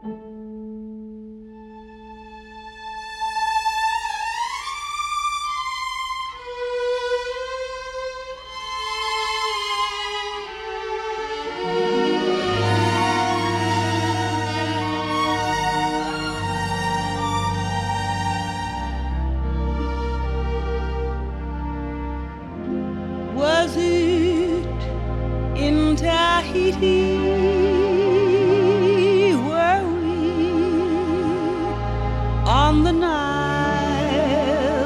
Was it in Tahiti? Were we on the Nile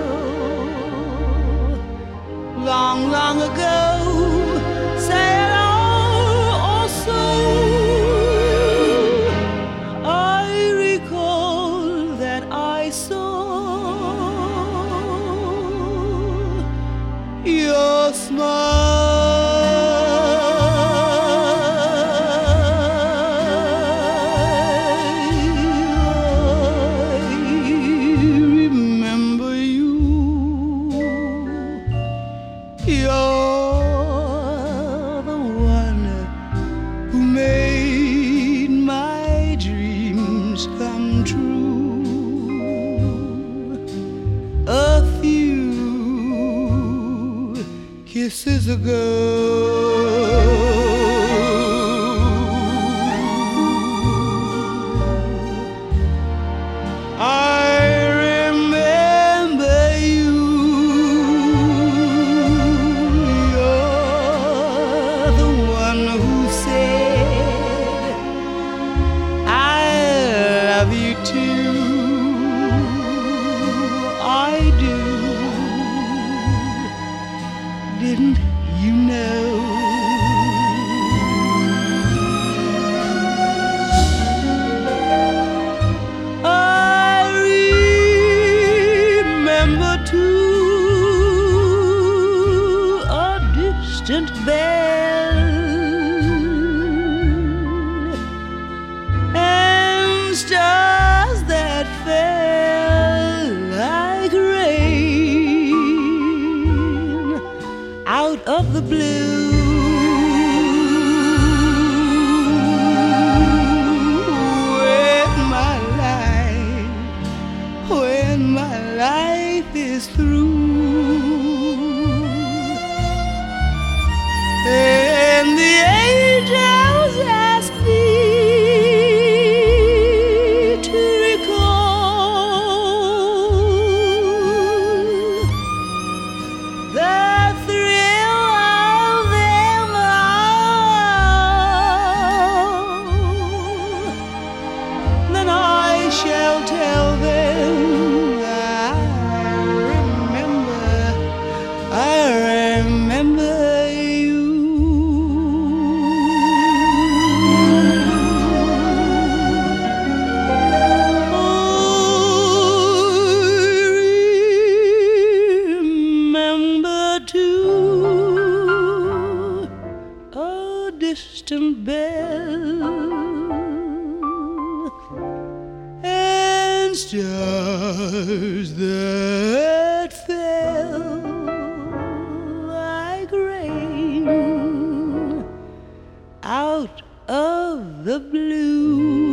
long, long ago? Said or so. I recall that I saw your smile. You're the one who made my dreams come true. A few kisses ago, I do. Didn't you know? I remember too a distant bell and stars that fell like rain out of the blue. When my life is through, and the angels ask me to recall the thrill of them all, then I shall tell them I remember you. Oh, remember too a distant bell and stars that fell like rain out of the blue.